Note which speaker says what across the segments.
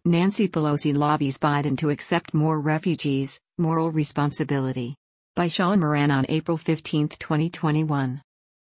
Speaker 1: Nancy Pelosi lobbies Biden to accept more refugees, moral responsibility. By Sean Moran on April 15, 2021.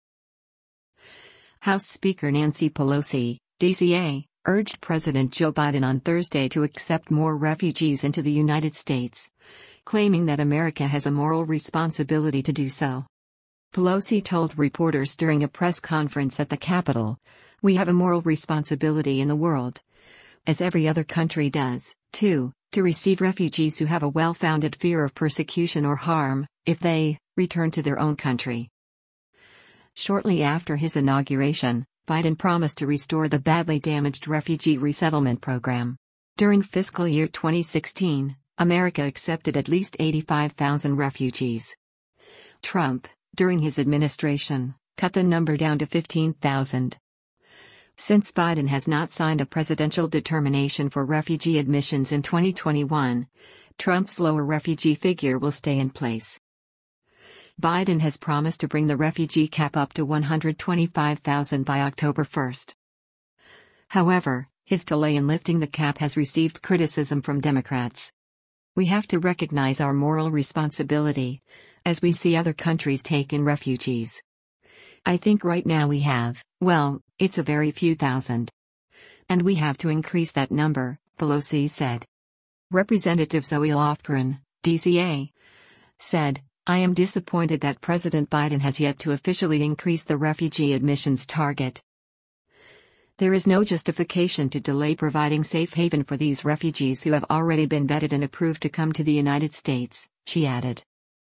Speaker 1: House Speaker Nancy Pelosi, DCA, urged President Joe Biden on Thursday to accept more refugees into the United States, claiming that America has a moral responsibility to do so. Pelosi told reporters during a press conference at the Capitol, "We have a moral responsibility in the world, as every other country does, too, to receive refugees who have a well-founded fear of persecution or harm, if they return to their own country." Shortly after his inauguration, Biden promised to restore the badly damaged refugee resettlement program. During fiscal year 2016, America accepted at least 85,000 refugees. Trump, during his administration, cut the number down to 15,000. Since Biden has not signed a presidential determination for refugee admissions in 2021, Trump's lower refugee figure will stay in place. Biden has promised to bring the refugee cap up to 125,000 by October 1. However, his delay in lifting the cap has received criticism from Democrats. "We have to recognize our moral responsibility, as we see other countries take in refugees. I think right now we have, well, it's a very few thousand. And we have to increase that number," Pelosi said. Representative Zoe Lofgren, DCA, said, "I am disappointed that President Biden has yet to officially increase the refugee admissions target. There is no justification to delay providing safe haven for these refugees who have already been vetted and approved to come to the United States," she added.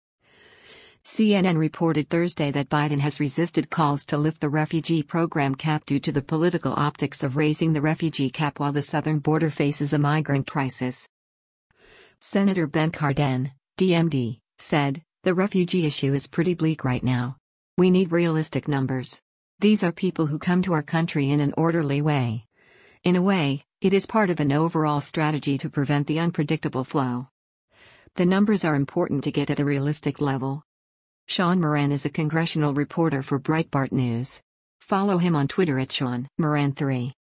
Speaker 1: CNN reported Thursday that Biden has resisted calls to lift the refugee program cap due to the political optics of raising the refugee cap while the southern border faces a migrant crisis. Senator Ben Cardin, DMD, said, "The refugee issue is pretty bleak right now. We need realistic numbers. These are people who come to our country in an orderly way. In a way, it is part of an overall strategy to prevent the unpredictable flow. The numbers are important to get at a realistic level." Sean Moran is a congressional reporter for Breitbart News. Follow him on Twitter at Sean Moran3.